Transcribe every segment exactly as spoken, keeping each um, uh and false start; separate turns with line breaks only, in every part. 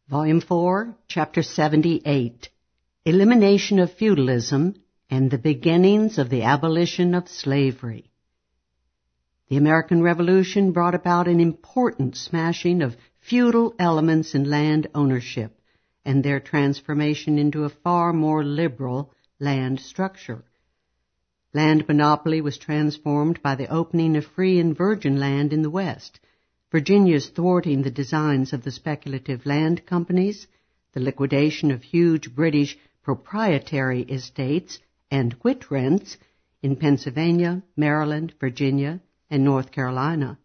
Volume four, Chapter seventy-eight, Elimination of Feudalism and the Beginnings of the Abolition of Slavery. The American Revolution brought about an important smashing of feudal elements in land ownership and their transformation into a far more liberal land structure. Land monopoly was transformed by the opening of free and virgin land in the West, Virginia's thwarting the designs of the speculative land companies, the liquidation of huge British proprietary estates and quit rents in Pennsylvania, Maryland, Virginia, and North Carolina,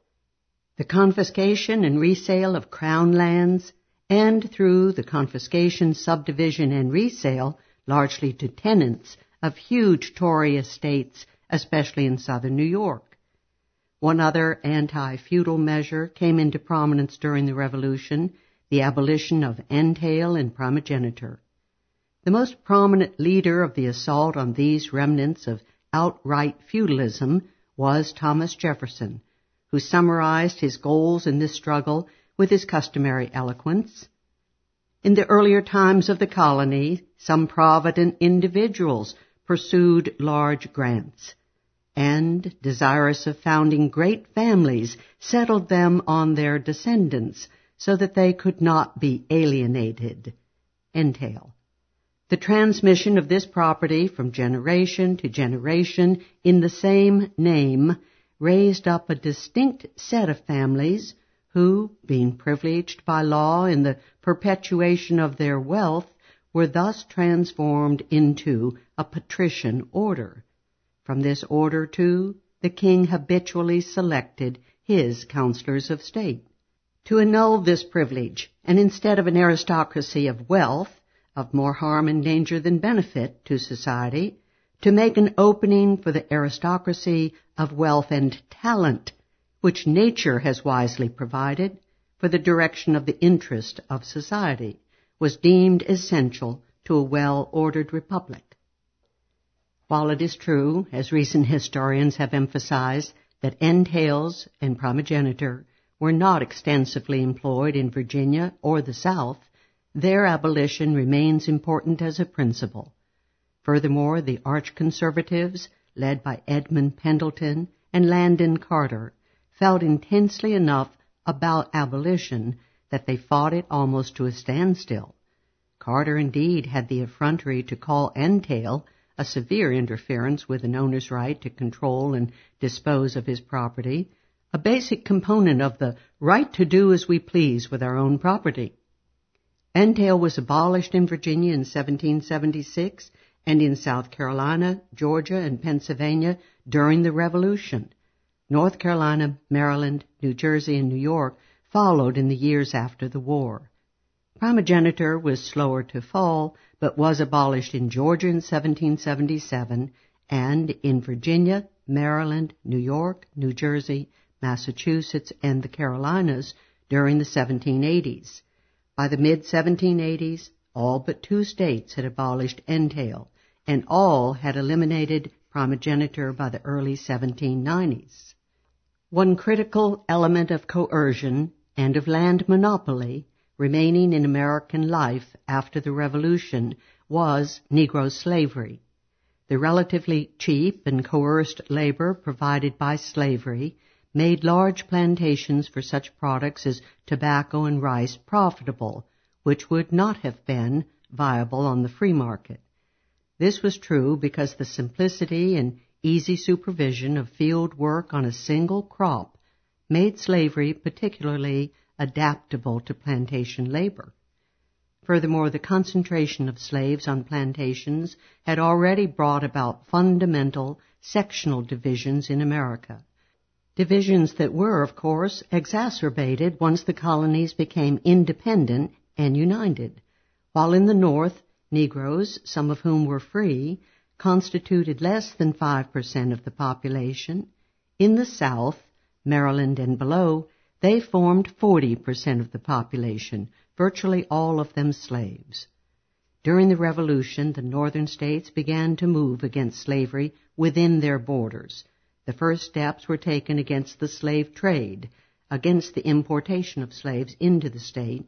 the confiscation and resale of crown lands, and through the confiscation, subdivision, and resale, largely to tenants, of huge Tory estates, especially in southern New York. One other anti-feudal measure came into prominence during the Revolution, the abolition of entail and primogeniture. The most prominent leader of the assault on these remnants of outright feudalism was Thomas Jefferson, who summarized his goals in this struggle with his customary eloquence. In the earlier times of the colony, some provident individuals pursued large grants, and, desirous of founding great families, settled them on their descendants so that they could not be alienated. Entail. The transmission of this property from generation to generation in the same name raised up a distinct set of families who, being privileged by law in the perpetuation of their wealth, were thus transformed into a patrician order. From this order, too, the king habitually selected his counselors of state. To annul this privilege, and instead of an aristocracy of wealth, of more harm and danger than benefit to society, to make an opening for the aristocracy of wealth and talent, which nature has wisely provided for the direction of the interest of society, was deemed essential to a well-ordered republic. While it is true, as recent historians have emphasized, that entails and primogeniture were not extensively employed in Virginia or the South, their abolition remains important as a principle. Furthermore, the arch-conservatives, led by Edmund Pendleton and Landon Carter, felt intensely enough about abolition that they fought it almost to a standstill. Carter indeed had the effrontery to call entail a severe interference with an owner's right to control and dispose of his property, a basic component of the right to do as we please with our own property. Entail was abolished in Virginia in seventeen seventy-six and in South Carolina, Georgia, and Pennsylvania during the Revolution. North Carolina, Maryland, New Jersey, and New York followed in the years after the war. Primogeniture was slower to fall, but was abolished in Georgia in seventeen seventy-seven and in Virginia, Maryland, New York, New Jersey, Massachusetts, and the Carolinas during the seventeen eighties. By the mid-seventeen eighties, all but two states had abolished entail, and all had eliminated primogeniture by the early seventeen nineties. One critical element of coercion and of land monopoly remaining in American life after the Revolution was Negro slavery. The relatively cheap and coerced labor provided by slavery made large plantations for such products as tobacco and rice profitable, which would not have been viable on the free market. This was true because the simplicity and easy supervision of field work on a single crop made slavery particularly adaptable to plantation labor. Furthermore, the concentration of slaves on plantations had already brought about fundamental sectional divisions in America. Divisions that were, of course, exacerbated once the colonies became independent and united. While in the North, Negroes, some of whom were free, constituted less than five percent of the population. In the South, Maryland and below, they formed forty percent of the population, virtually all of them slaves. During the Revolution, the northern states began to move against slavery within their borders. The first steps were taken against the slave trade, against the importation of slaves into the state,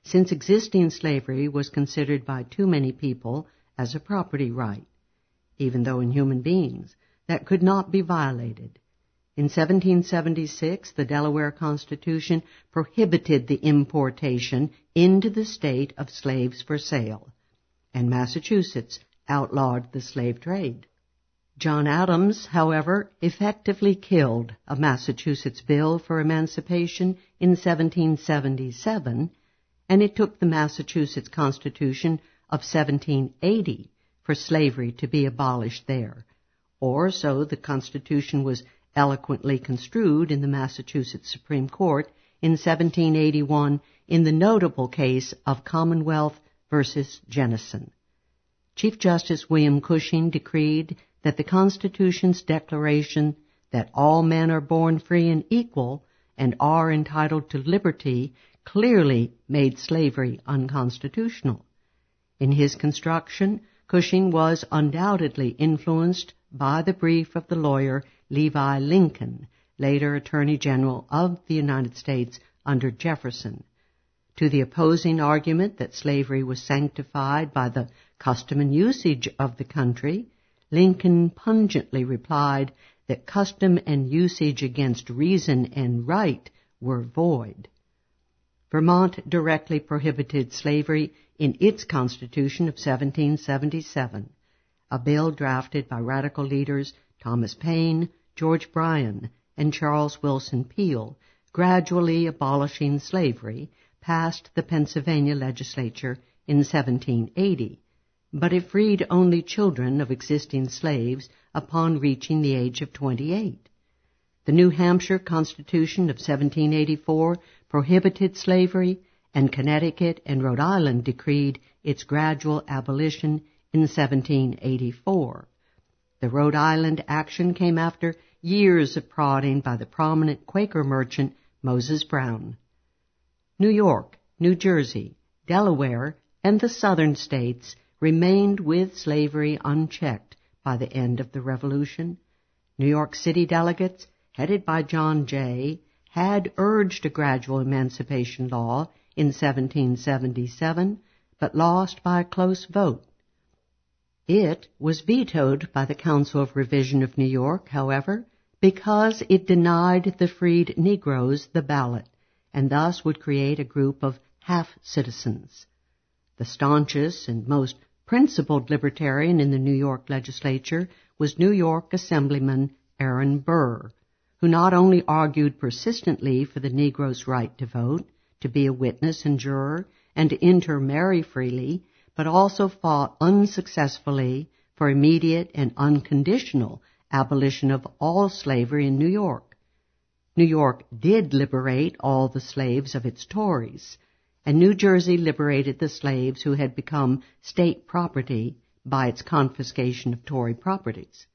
since existing slavery was considered by too many people as a property right, even though in human beings, that could not be violated. In seventeen seventy-six, the Delaware Constitution prohibited the importation into the state of slaves for sale, and Massachusetts outlawed the slave trade. John Adams, however, effectively killed a Massachusetts bill for emancipation in seventeen seventy-seven, and it took the Massachusetts Constitution of seventeen eighty for slavery to be abolished there, or so the Constitution was eloquently construed in the Massachusetts Supreme Court in seventeen eighty-one in the notable case of Commonwealth versus Jennison. Chief Justice William Cushing decreed that the Constitution's declaration that all men are born free and equal and are entitled to liberty clearly made slavery unconstitutional. In his construction, Cushing was undoubtedly influenced by the brief of the lawyer Levi Lincoln, later Attorney General of the United States under Jefferson. To the opposing argument that slavery was sanctified by the custom and usage of the country, Lincoln pungently replied that custom and usage against reason and right were void. Vermont directly prohibited slavery in its Constitution of seventeen seventy-seven, a bill drafted by radical leaders Thomas Paine, George Bryan, and Charles Wilson Peel, gradually abolishing slavery, passed the Pennsylvania legislature in seventeen eighty, but it freed only children of existing slaves upon reaching the age of twenty-eight. The New Hampshire Constitution of seventeen eighty-four prohibited slavery, and Connecticut and Rhode Island decreed its gradual abolition in seventeen eighty-four. The Rhode Island action came after years of prodding by the prominent Quaker merchant Moses Brown. New York, New Jersey, Delaware, and the southern states remained with slavery unchecked by the end of the Revolution. New York City delegates, headed by John Jay, had urged a gradual emancipation law in seventeen seventy-seven, but lost by a close vote. It was vetoed by the Council of Revision of New York, however, because it denied the freed Negroes the ballot, and thus would create a group of half-citizens. The staunchest and most principled libertarian in the New York legislature was New York Assemblyman Aaron Burr, who not only argued persistently for the Negro's right to vote, to be a witness and juror, and to intermarry freely, but also fought unsuccessfully for immediate and unconditional abolition of all slavery in New York. New York did liberate all the slaves of its Tories, and New Jersey liberated the slaves who had become state property by its confiscation of Tory properties.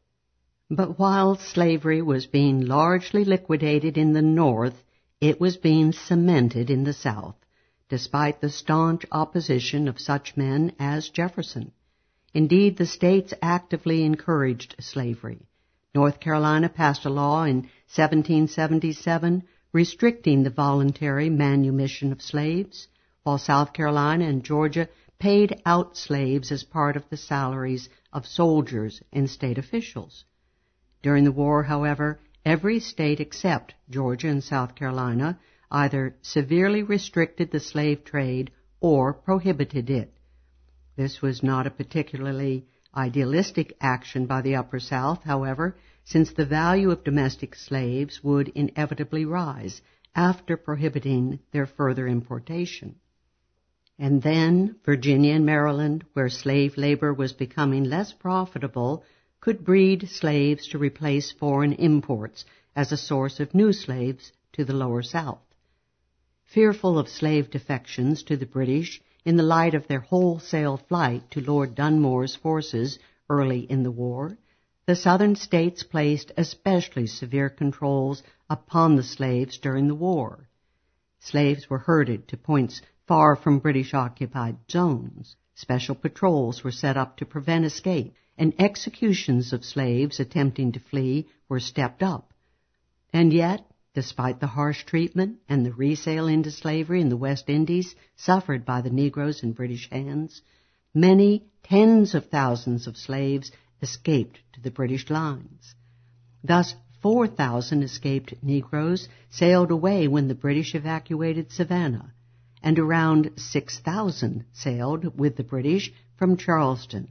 But while slavery was being largely liquidated in the North, it was being cemented in the South, despite the staunch opposition of such men as Jefferson. Indeed, the states actively encouraged slavery. North Carolina passed a law in seventeen seventy-seven restricting the voluntary manumission of slaves, while South Carolina and Georgia paid out slaves as part of the salaries of soldiers and state officials. During the war, however, every state except Georgia and South Carolina either severely restricted the slave trade or prohibited it. This was not a particularly idealistic action by the Upper South, however, since the value of domestic slaves would inevitably rise after prohibiting their further importation. And then Virginia and Maryland, where slave labor was becoming less profitable, could breed slaves to replace foreign imports as a source of new slaves to the Lower South. Fearful of slave defections to the British in the light of their wholesale flight to Lord Dunmore's forces early in the war, the Southern states placed especially severe controls upon the slaves during the war. Slaves were herded to points far from British-occupied zones. Special patrols were set up to prevent escape, and executions of slaves attempting to flee were stepped up. And yet, Despite the harsh treatment and the resale into slavery in the West Indies suffered by the Negroes in British hands, many tens of thousands of slaves escaped to the British lines. Thus, four thousand escaped Negroes sailed away when the British evacuated Savannah, and around six thousand sailed with the British from Charleston.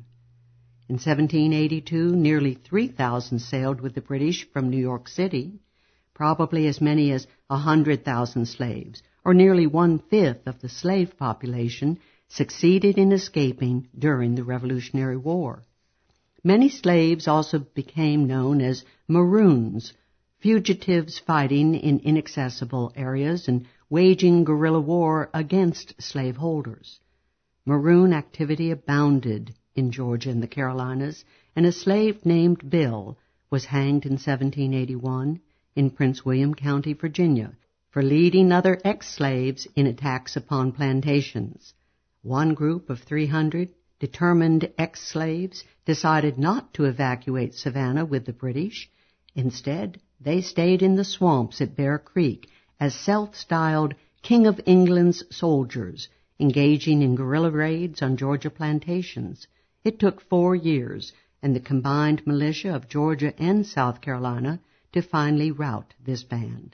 In seventeen eighty-two, nearly three thousand sailed with the British from New York City. Probably as many as one hundred thousand slaves, or nearly one-fifth of the slave population, succeeded in escaping during the Revolutionary War. Many slaves also became known as Maroons, fugitives fighting in inaccessible areas and waging guerrilla war against slaveholders. Maroon activity abounded in Georgia and the Carolinas, and a slave named Bill was hanged in seventeen eighty-one in Prince William County, Virginia, for leading other ex-slaves in attacks upon plantations. One group of three hundred determined ex-slaves decided not to evacuate Savannah with the British. Instead, they stayed in the swamps at Bear Creek as self-styled King of England's soldiers, engaging in guerrilla raids on Georgia plantations. It took four years and the combined militia of Georgia and South Carolina to finally rout this band.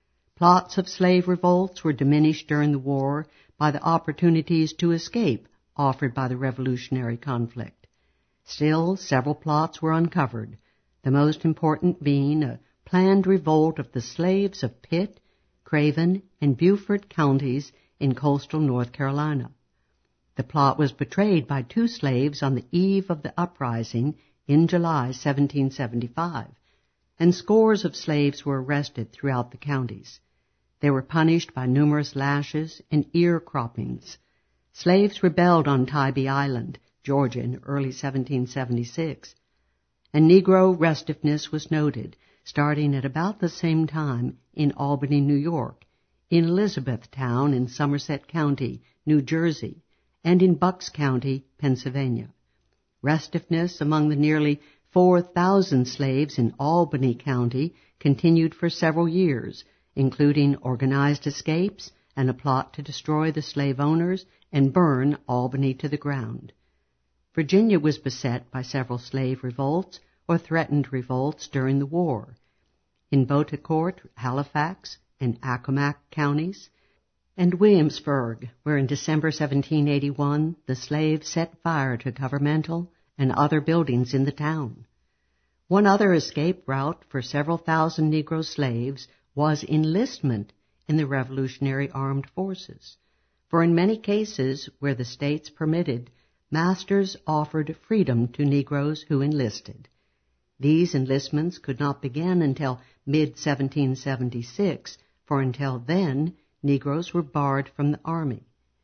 Plots of slave revolts were diminished during the war by the opportunities to escape offered by the Revolutionary conflict. Still, several plots were uncovered, the most important being a planned revolt of the slaves of Pitt, Craven, and Beaufort counties in coastal North Carolina. The plot was betrayed by two slaves on the eve of the uprising in July seventeen seventy-five, and scores of slaves were arrested throughout the counties. They were punished by numerous lashes and ear croppings. Slaves rebelled on Tybee Island, Georgia, in early seventeen seventy-six, and Negro restiveness was noted, starting at about the same time in Albany, New York, in Elizabethtown in Somerset County, New Jersey, and in Bucks County, Pennsylvania. Restiveness among the nearly four thousand slaves in Albany County continued for several years, including organized escapes and a plot to destroy the slave owners and burn Albany to the ground. Virginia was beset by several slave revolts or threatened revolts during the war. In Beautecourt, Halifax, and Accomack counties, and Williamsburg, where in December seventeen eighty-one the slaves set fire to governmental and other buildings in the town. One other escape route for several thousand Negro slaves was enlistment in the Revolutionary Armed Forces, for in many cases where the states permitted, masters offered freedom to Negroes who enlisted. These enlistments could not begin until mid seventeen seventy-six, for until then, Negroes were barred from the Army.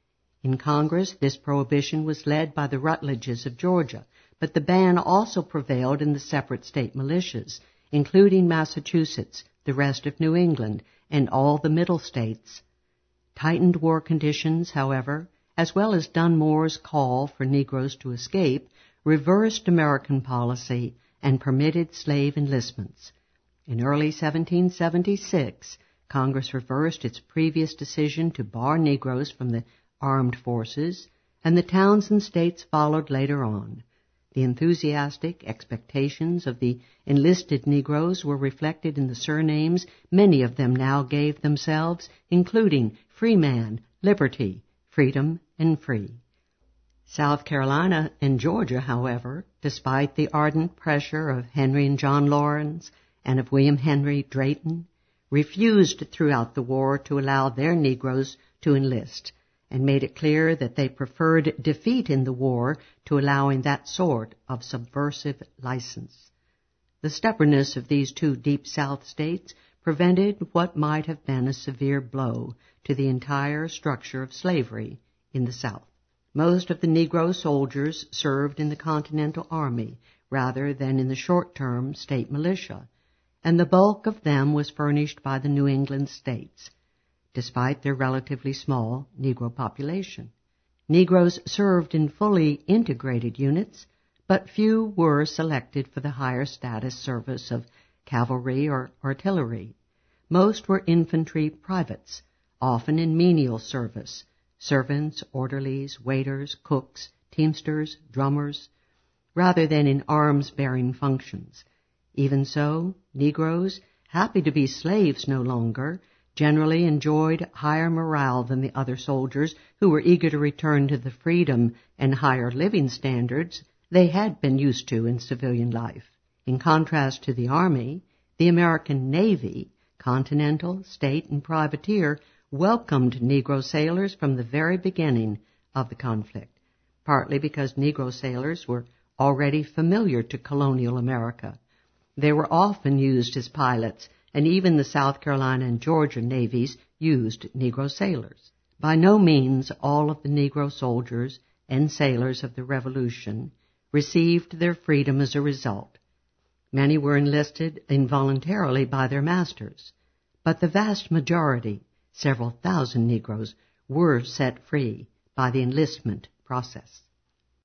In Congress, this prohibition was led by the Rutledges of Georgia, but the ban also prevailed in the separate state militias, including Massachusetts, the rest of New England, and all the Middle states. Tightened war conditions, however, as well as Dunmore's call for Negroes to escape, reversed American policy and permitted slave enlistments. In early seventeen seventy-six, Congress reversed its previous decision to bar Negroes from the armed forces, and the towns and states followed later on. The enthusiastic expectations of the enlisted Negroes were reflected in the surnames many of them now gave themselves, including Freeman, Liberty, Freedom, and Free. South Carolina and Georgia, however, despite the ardent pressure of Henry and John Laurens and of William Henry Drayton, refused throughout the war to allow their Negroes to enlist, and made it clear that they preferred defeat in the war to allowing that sort of subversive license. The stubbornness of these two Deep South states prevented what might have been a severe blow to the entire structure of slavery in the South. Most of the Negro soldiers served in the Continental Army rather than in the short-term state militia, and the bulk of them was furnished by the New England states, despite their relatively small Negro population. Negroes served in fully integrated units, but few were selected for the higher status service of cavalry or artillery. Most were infantry privates, often in menial service, servants, orderlies, waiters, cooks, teamsters, drummers, rather than in arms-bearing functions. Even so, Negroes, happy to be slaves no longer, generally enjoyed higher morale than the other soldiers who were eager to return to the freedom and higher living standards they had been used to in civilian life. In contrast to the Army, the American Navy, Continental, State, and Privateer, welcomed Negro sailors from the very beginning of the conflict, partly because Negro sailors were already familiar to colonial America. They were often used as pilots, and even the South Carolina and Georgia navies used Negro sailors. By no means all of the Negro soldiers and sailors of the Revolution received their freedom as a result. Many were enlisted involuntarily by their masters, but the vast majority, several thousand Negroes, were set free by the enlistment process.